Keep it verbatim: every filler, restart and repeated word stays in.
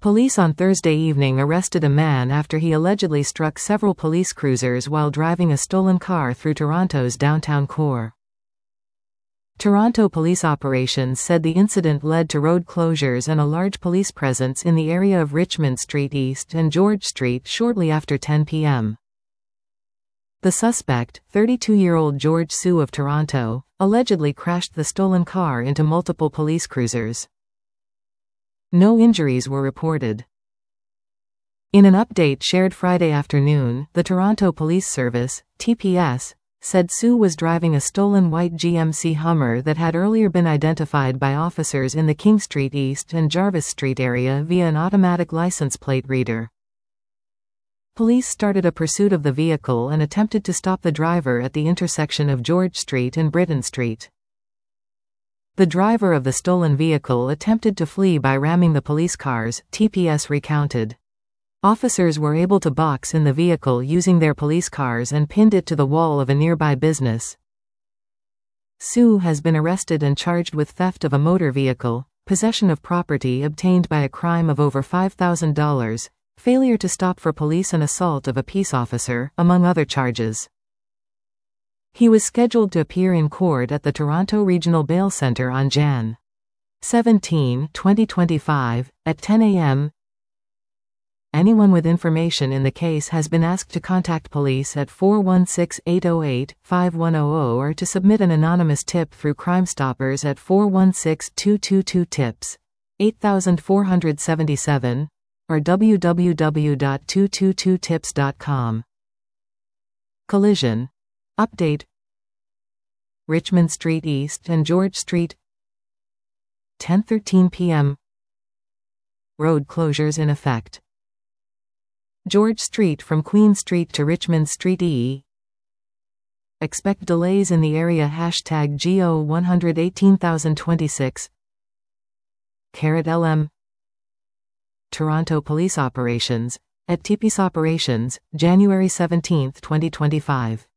Police on Thursday evening arrested a man after he allegedly struck several police cruisers while driving a stolen car through Toronto's downtown core. Toronto police operations said the incident led to road closures and a large police presence in the area of Richmond Street East and George Street shortly after ten p m The suspect, thirty-two-year-old George Sue of Toronto, allegedly crashed the stolen car into multiple police cruisers. No injuries were reported. In an update shared Friday afternoon, the Toronto Police Service, T P S, said Sue was driving a stolen white G M C Hummer that had earlier been identified by officers in the King Street East and Jarvis Street area via an automatic license plate reader. Police started a pursuit of the vehicle and attempted to stop the driver at the intersection of George Street and Britton Street. The driver of the stolen vehicle attempted to flee by ramming the police cars, T P S recounted. Officers were able to box in the vehicle using their police cars and pinned it to the wall of a nearby business. Sue has been arrested and charged with theft of a motor vehicle, possession of property obtained by a crime of over five thousand dollars, failure to stop for police and assault of a peace officer, among other charges. He was scheduled to appear in court at the Toronto Regional Bail Centre on January seventeenth, twenty twenty-five, at ten a m Anyone with information in the case has been asked to contact police at four one six, eight oh eight, five one zero zero or to submit an anonymous tip through Crime Stoppers at four one six, two two two tips, eight four seven seven, or w w w dot two two two tips dot com. Collision update: Richmond Street East and George Street, ten thirteen p m Road closures in effect. George Street from Queen Street to Richmond Street E. Expect delays in the area. Hashtag G O one one eight zero two six. Carat L M. Toronto Police Operations, at T P S Operations, January seventeenth, twenty twenty-five.